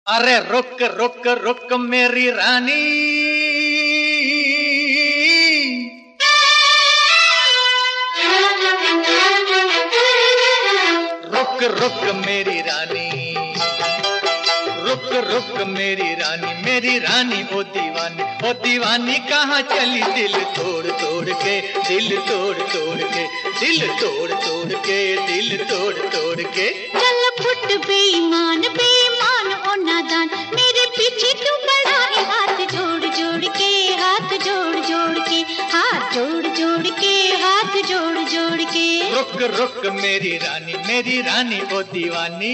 अरे रुक रुक रुक मेरी रानी, रुक रुक मेरी रानी, रुक रुक मेरी रानी, मेरी रानी ओ दीवानी कहाँ चली दिल तोड़ तोड़ के, दिल तोड़ तोड़ के, दिल तोड़ तोड़ के, दिल तोड़ तोड़ के। चल फुट बेईमान बेईमान ओ नादान, मेरे पीछे तू पड़ा है हाथ जोड़ जोड़ के, हाथ जोड़ जोड़ के, हाथ जोड़ जोड़ के, हाथ जोड़ जोड़ के। रुक रुक मेरी रानी ओ दीवानी।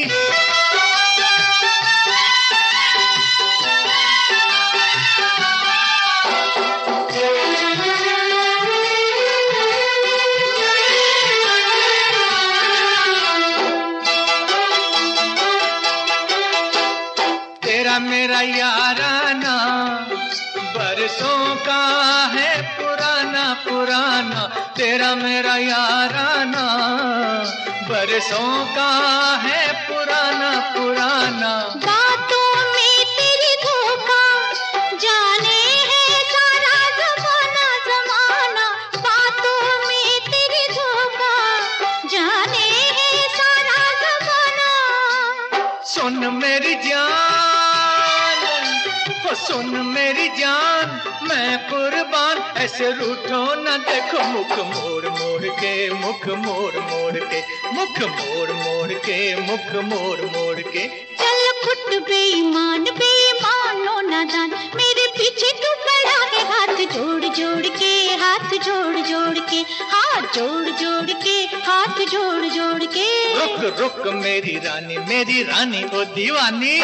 तेरा मेरा याराना बरसों का है पुराना पुराना, तेरा मेरा याराना बरसों का है पुराना पुराना। बातों में तेरी धोखा जाने है सारा जमाना जमाना, बातों में तेरी धोखा जाने है सारा जमाना। सुन मेरी जान, ओ सुन मेरी जान, मैं कुर्बान, ऐसे रूठो न देखो मुख मोड़ मोड़ के, मुख मोड़ मोड़ के, मुख मोड़ मोड़ के, मुख मोड़ मोड़ के। चल फुट बेईमान बेईमान ओ नादान, मेरे पीछे तू पड़ा है हाथ जोड़ जोड़ के, हाथ जोड़ जोड़ के, हाथ जोड़ जोड़ के, हाथ जोड़ जोड़ के। रुक रुक मेरी रानी ओ दीवानी।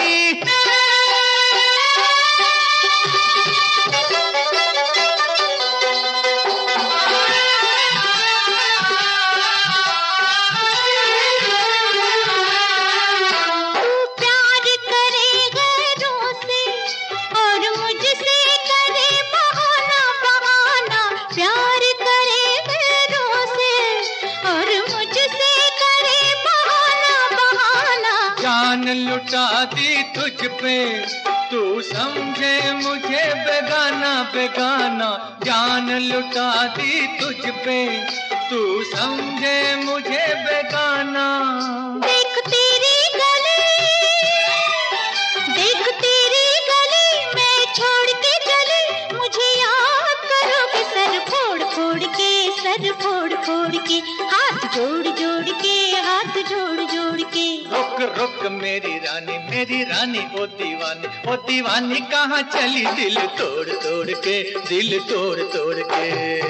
जान लुटा दी तुझ पे, तू समझे मुझे बेगाना बेगाना, जान लुटा दी तुझ पे, तू समझे मुझे बेगाना। देख तेरी गली मैं छोड़ के चली, मुझे याद करोगे सर फोड़ फोड़ के, सर फोड़ फोड़ के, हाथ जोड़ जोड़ के, हाथ जोड़ जोड़ के। रुक रुक मेरी रानी ओ दीवानी कहाँ चली दिल तोड़ तोड़ के, दिल तोड़ तोड़ के।